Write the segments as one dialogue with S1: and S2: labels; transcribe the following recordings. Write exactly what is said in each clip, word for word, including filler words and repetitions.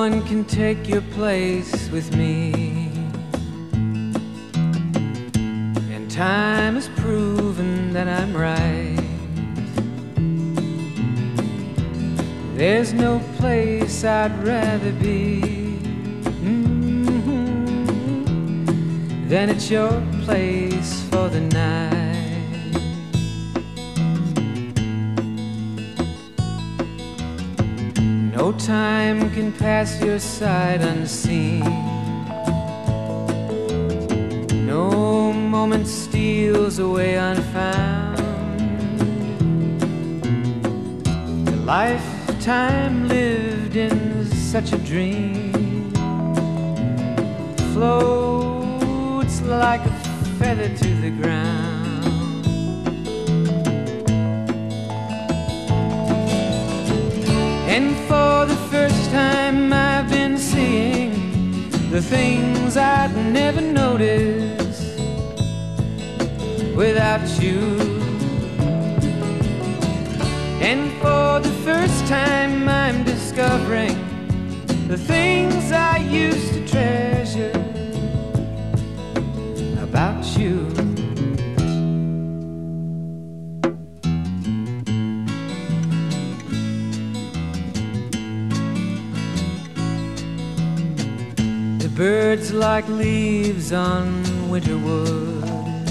S1: one can take your place with me, and time has proven that I'm right. There's no place I'd rather be mm-hmm, than at your place for the night. No time can pass your side unseen. No moment steals away unfound. The lifetime lived in such a dream floats like a feather to the ground. And for the first time I've been seeing the things I'd never notice without you. And for the first time I'm discovering the things I used to treasure about you. Birds like leaves on winter wood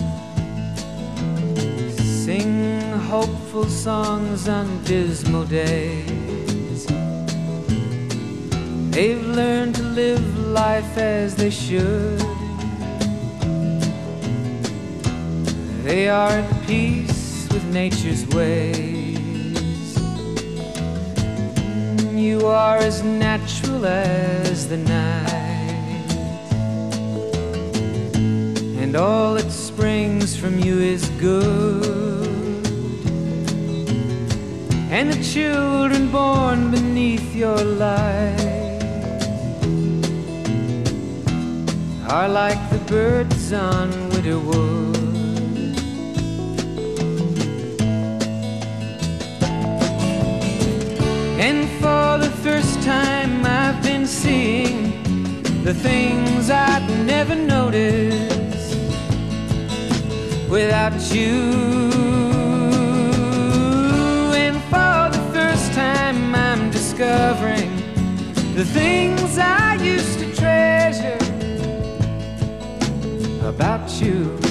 S1: sing hopeful songs on dismal days. They've learned to live life as they should. They are at peace with nature's ways. You are as natural as the night, and all that springs from you is good. And the children born beneath your light are like the birds on winter wood. And for the first time I've been seeing the things I'd never noticed without you. And for the first time I'm discovering the things I used to treasure about you.